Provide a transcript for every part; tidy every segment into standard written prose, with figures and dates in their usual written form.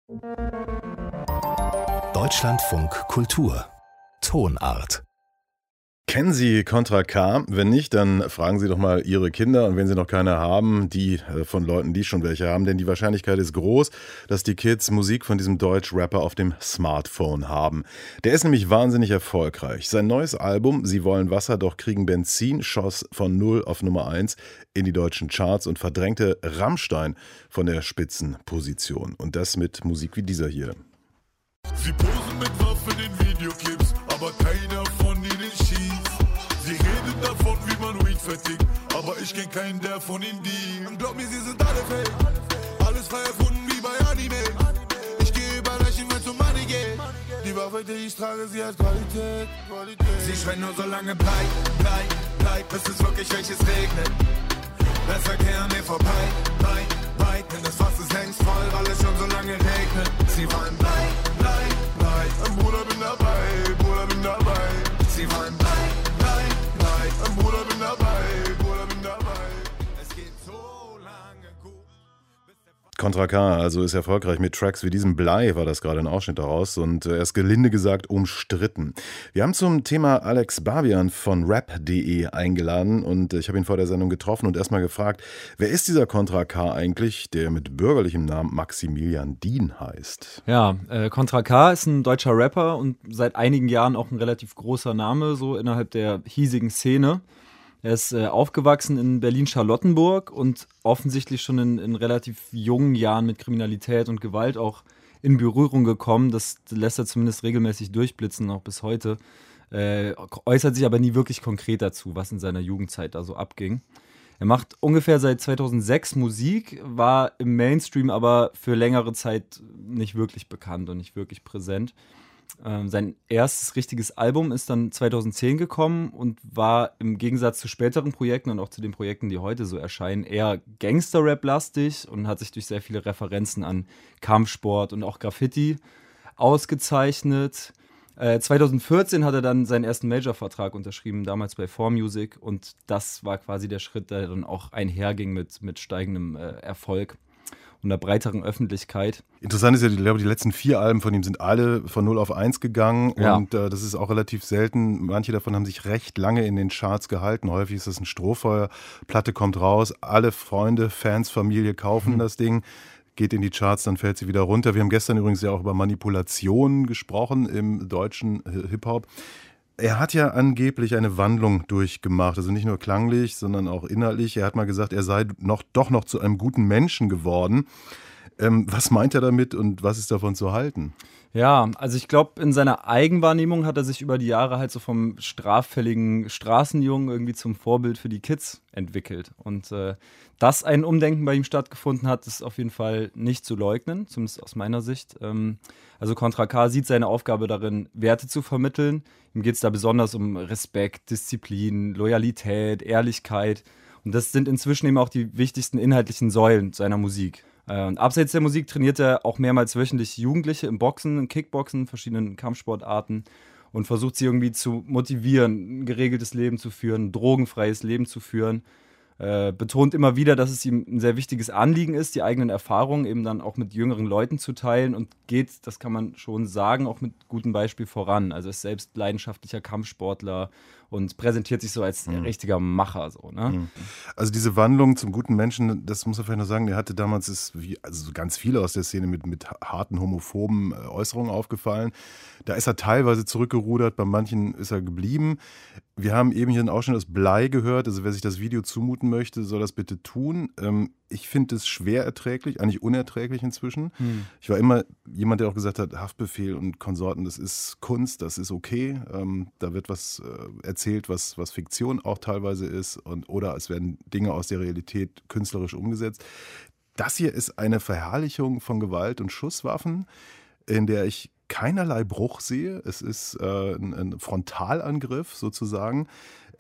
Deutschlandfunk Kultur Tonart. Kennen Sie Contra K? Wenn nicht, dann fragen Sie doch mal Ihre Kinder, und wenn Sie noch keine haben, die von Leuten, die schon welche haben, denn die Wahrscheinlichkeit ist groß, dass die Kids Musik von diesem Deutsch-Rapper auf dem Smartphone haben. Der ist nämlich wahnsinnig erfolgreich. Sein neues Album Sie wollen Wasser, doch kriegen Benzin schoss von 0 auf Nummer 1 in die deutschen Charts und verdrängte Rammstein von der Spitzenposition. Und das mit Musik wie dieser hier. Sie posen mit Waffen in Videoclips, aber keiner von ihnen schießt. Sie reden davon, wie man Weed vertickt, aber ich kenn keinen, der von ihnen dient. Und glaub mir, sie sind alle fake, alles frei erfunden wie bei Anime. Ich gehe über Leichen, wenn's um Money geht. Die Waffe, die ich trage, sie hat Qualität. Sie schreien nur so lange bleib, bis es wirklich welches regnet. Der Verkehr an mir vorbei, denn das Fass ist längst voll, weil es schon so lange regnet. Sie wollen bleib. Bruder, bin dabei. Sie wollen bleib. Bruder, bin dabei. Es geht so lange gut. Contra K also ist erfolgreich mit Tracks wie diesem. Blei war das gerade ein Ausschnitt daraus, und er ist gelinde gesagt umstritten. Wir haben zum Thema Alex Barbian von rap.de eingeladen, und ich habe ihn vor der Sendung getroffen und erstmal gefragt, wer ist dieser Contra K eigentlich, der mit bürgerlichem Namen Maximilian Dien heißt? Ja, Contra K ist ein deutscher Rapper und seit einigen Jahren auch ein relativ großer Name so innerhalb der hiesigen Szene. Er ist aufgewachsen in Berlin-Charlottenburg und offensichtlich schon in relativ jungen Jahren mit Kriminalität und Gewalt auch in Berührung gekommen. Das lässt er zumindest regelmäßig durchblitzen, auch bis heute. Äußert sich aber nie wirklich konkret dazu, was in seiner Jugendzeit da so abging. Er macht ungefähr seit 2006 Musik, war im Mainstream aber für längere Zeit nicht wirklich bekannt und nicht wirklich präsent. Sein erstes richtiges Album ist dann 2010 gekommen und war im Gegensatz zu späteren Projekten und auch zu den Projekten, die heute so erscheinen, eher Gangster-Rap-lastig und hat sich durch sehr viele Referenzen an Kampfsport und auch Graffiti ausgezeichnet. 2014 hat er dann seinen ersten Major-Vertrag unterschrieben, damals bei 4Music, und das war quasi der Schritt, der dann auch einherging mit steigendem Erfolg und einer breiteren Öffentlichkeit. Interessant ist ja, ich glaube, die letzten 4 Alben von ihm sind alle von 0 auf 1 gegangen, ja. Und das ist auch relativ selten. Manche davon haben sich recht lange in den Charts gehalten. Häufig ist das ein Strohfeuer, Platte kommt raus, alle Freunde, Fans, Familie kaufen das Ding, geht in die Charts, dann fällt sie wieder runter. Wir haben gestern übrigens ja auch über Manipulationen gesprochen im deutschen Hip-Hop. Er hat ja angeblich eine Wandlung durchgemacht, also nicht nur klanglich, sondern auch inhaltlich. Er hat mal gesagt, er sei doch noch zu einem guten Menschen geworden. Was meint er damit und was ist davon zu halten? Ja, also ich glaube, in seiner Eigenwahrnehmung hat er sich über die Jahre halt so vom straffälligen Straßenjungen irgendwie zum Vorbild für die Kids entwickelt. Und dass ein Umdenken bei ihm stattgefunden hat, ist auf jeden Fall nicht zu leugnen, zumindest aus meiner Sicht. Also Contra K sieht seine Aufgabe darin, Werte zu vermitteln. Ihm geht es da besonders um Respekt, Disziplin, Loyalität, Ehrlichkeit. Und das sind inzwischen eben auch die wichtigsten inhaltlichen Säulen seiner Musik. Und abseits der Musik trainiert er auch mehrmals wöchentlich Jugendliche im Boxen, im Kickboxen, verschiedenen Kampfsportarten und versucht sie irgendwie zu motivieren, ein geregeltes Leben zu führen, ein drogenfreies Leben zu führen. Betont immer wieder, dass es ihm ein sehr wichtiges Anliegen ist, die eigenen Erfahrungen eben dann auch mit jüngeren Leuten zu teilen, und geht, das kann man schon sagen, auch mit gutem Beispiel voran. Also ist selbst leidenschaftlicher Kampfsportler und präsentiert sich so als richtiger Macher. So, ne? Also diese Wandlung zum guten Menschen, das muss man vielleicht noch sagen, der hatte damals, also ganz viele aus der Szene mit harten homophoben Äußerungen aufgefallen. Da ist er teilweise zurückgerudert, bei manchen ist er geblieben. Wir haben eben hier einen Ausschnitt aus Blei gehört, also wer sich das Video zumuten möchte, soll das bitte tun. Ich finde es schwer erträglich, eigentlich unerträglich inzwischen. Ich war immer jemand, der auch gesagt hat, Haftbefehl und Konsorten, das ist Kunst, das ist okay. Da wird was erzählt, was Fiktion auch teilweise ist, oder es werden Dinge aus der Realität künstlerisch umgesetzt. Das hier ist eine Verherrlichung von Gewalt und Schusswaffen, in der ich keinerlei Bruch sehe. Es ist ein Frontalangriff sozusagen.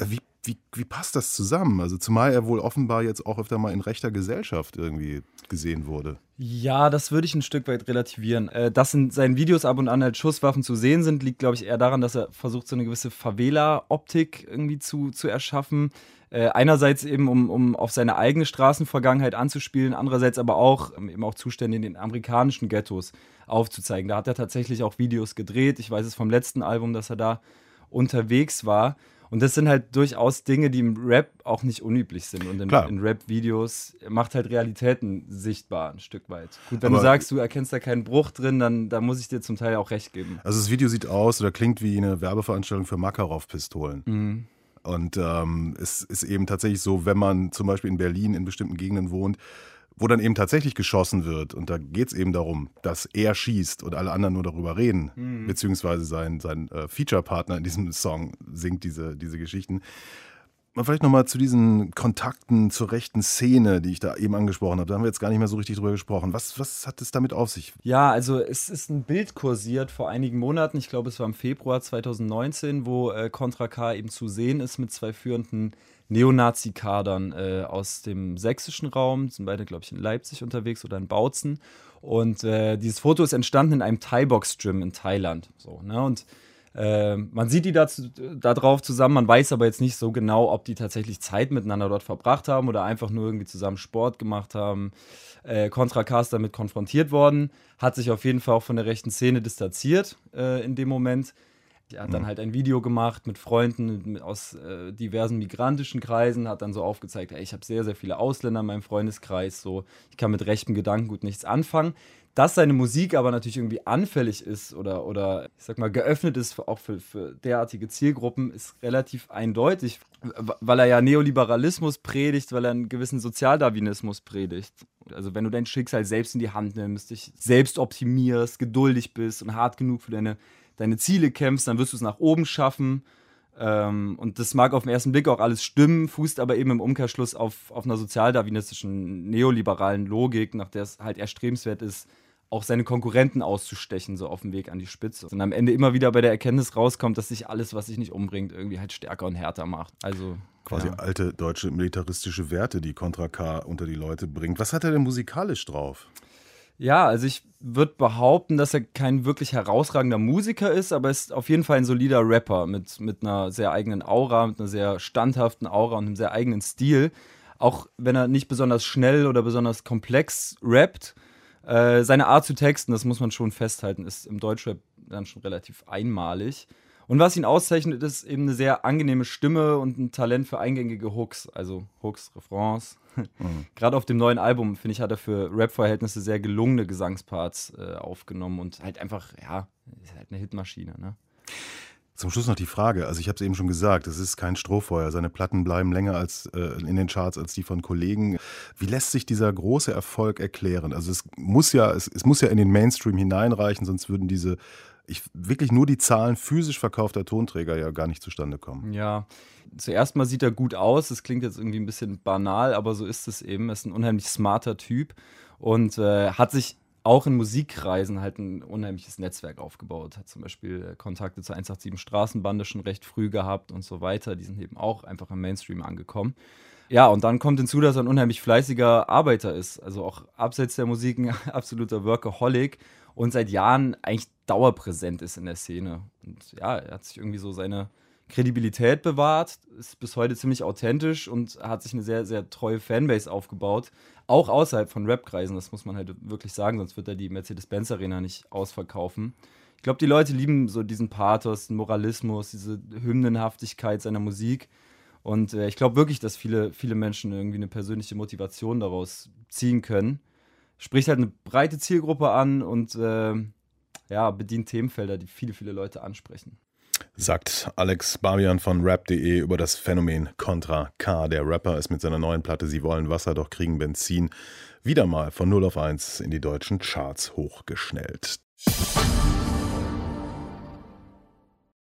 Wie passt das zusammen? Also zumal er wohl offenbar jetzt auch öfter mal in rechter Gesellschaft irgendwie gesehen wurde. Ja, das würde ich ein Stück weit relativieren. Dass in seinen Videos ab und an halt Schusswaffen zu sehen sind, liegt, glaube ich, eher daran, dass er versucht, so eine gewisse Favela-Optik irgendwie zu erschaffen. Einerseits eben, um auf seine eigene Straßenvergangenheit anzuspielen, andererseits aber auch, eben auch Zustände in den amerikanischen Ghettos aufzuzeigen. Da hat er tatsächlich auch Videos gedreht. Ich weiß es vom letzten Album, dass er da unterwegs war. Und das sind halt durchaus Dinge, die im Rap auch nicht unüblich sind. Und in Rap-Videos macht halt Realitäten sichtbar ein Stück weit. Gut, wenn du sagst, du erkennst da keinen Bruch drin, dann muss ich dir zum Teil auch recht geben. Also das Video sieht aus oder klingt wie eine Werbeveranstaltung für Makarov-Pistolen. Mhm. Und es ist eben tatsächlich so, wenn man zum Beispiel in Berlin in bestimmten Gegenden wohnt, wo dann eben tatsächlich geschossen wird. Und da geht es eben darum, dass er schießt und alle anderen nur darüber reden. Beziehungsweise sein Feature-Partner in diesem Song singt diese Geschichten. Mal vielleicht nochmal zu diesen Kontakten zur rechten Szene, die ich da eben angesprochen habe. Da haben wir jetzt gar nicht mehr so richtig drüber gesprochen. Was hat es damit auf sich? Ja, also es ist ein Bild kursiert vor einigen Monaten. Ich glaube, es war im Februar 2019, wo Contra K eben zu sehen ist mit 2 führenden Neonazi-Kadern aus dem sächsischen Raum. Sind beide, glaube ich, in Leipzig unterwegs oder in Bautzen. Und dieses Foto ist entstanden in einem Thai-Box-Gym in Thailand. So, ne? Und man sieht die da drauf zusammen, man weiß aber jetzt nicht so genau, ob die tatsächlich Zeit miteinander dort verbracht haben oder einfach nur irgendwie zusammen Sport gemacht haben. Contra K ist damit konfrontiert worden, hat sich auf jeden Fall auch von der rechten Szene distanziert in dem Moment. Er hat dann halt ein Video gemacht mit Freunden aus diversen migrantischen Kreisen, hat dann so aufgezeigt, ey, ich habe sehr, sehr viele Ausländer in meinem Freundeskreis, so, ich kann mit rechtem Gedankengut nichts anfangen. Dass seine Musik aber natürlich irgendwie anfällig ist oder ich sag mal geöffnet ist auch für derartige Zielgruppen, ist relativ eindeutig, weil er ja Neoliberalismus predigt, weil er einen gewissen Sozialdarwinismus predigt. Also wenn du dein Schicksal selbst in die Hand nimmst, dich selbst optimierst, geduldig bist und hart genug für deine Ziele kämpfst, dann wirst du es nach oben schaffen. Und das mag auf den ersten Blick auch alles stimmen, fußt aber eben im Umkehrschluss auf einer sozialdarwinistischen, neoliberalen Logik, nach der es halt erstrebenswert ist, auch seine Konkurrenten auszustechen, so auf dem Weg an die Spitze. Und am Ende immer wieder bei der Erkenntnis rauskommt, dass sich alles, was sich nicht umbringt, irgendwie halt stärker und härter macht. Also quasi alte deutsche militaristische Werte, die Contra K unter die Leute bringt. Was hat er denn musikalisch drauf? Ja, also ich würde behaupten, dass er kein wirklich herausragender Musiker ist, aber er ist auf jeden Fall ein solider Rapper mit einer sehr eigenen Aura, mit einer sehr standhaften Aura und einem sehr eigenen Stil. Auch wenn er nicht besonders schnell oder besonders komplex rappt, seine Art zu texten, das muss man schon festhalten, ist im Deutschrap dann schon relativ einmalig. Und was ihn auszeichnet, ist eben eine sehr angenehme Stimme und ein Talent für eingängige Hooks, also Hooks, Refrains. Gerade auf dem neuen Album, finde ich, hat er für Rap-Verhältnisse sehr gelungene Gesangsparts aufgenommen und halt einfach, ja, ist halt eine Hitmaschine, ne? Zum Schluss noch die Frage, also ich habe es eben schon gesagt, es ist kein Strohfeuer, seine Platten bleiben länger als in den Charts als die von Kollegen. Wie lässt sich dieser große Erfolg erklären? Also es muss ja in den Mainstream hineinreichen, sonst würden wirklich nur die Zahlen physisch verkaufter Tonträger ja gar nicht zustande kommen. Ja, zuerst mal sieht er gut aus, das klingt jetzt irgendwie ein bisschen banal, aber so ist es eben. Er ist ein unheimlich smarter Typ und hat sich auch in Musikkreisen halt ein unheimliches Netzwerk aufgebaut. Hat zum Beispiel Kontakte zur 187 Straßenbande schon recht früh gehabt und so weiter. Die sind eben auch einfach im Mainstream angekommen. Ja, und dann kommt hinzu, dass er ein unheimlich fleißiger Arbeiter ist. Also auch abseits der Musik ein absoluter Workaholic und seit Jahren eigentlich dauerpräsent ist in der Szene. Und ja, er hat sich irgendwie so seine Kredibilität bewahrt, ist bis heute ziemlich authentisch und hat sich eine sehr, sehr treue Fanbase aufgebaut. Auch außerhalb von Rap-Kreisen, das muss man halt wirklich sagen, sonst wird er die Mercedes-Benz-Arena nicht ausverkaufen. Ich glaube, die Leute lieben so diesen Pathos, den Moralismus, diese Hymnenhaftigkeit seiner Musik. Und ich glaube wirklich, dass viele Menschen irgendwie eine persönliche Motivation daraus ziehen können. Spricht halt eine breite Zielgruppe an und bedient Themenfelder, die viele Leute ansprechen. Sagt Alex Barbian von rap.de über das Phänomen Contra K. Der Rapper ist mit seiner neuen Platte Sie wollen Wasser, doch kriegen Benzin wieder mal von 0 auf 1 in die deutschen Charts hochgeschnellt.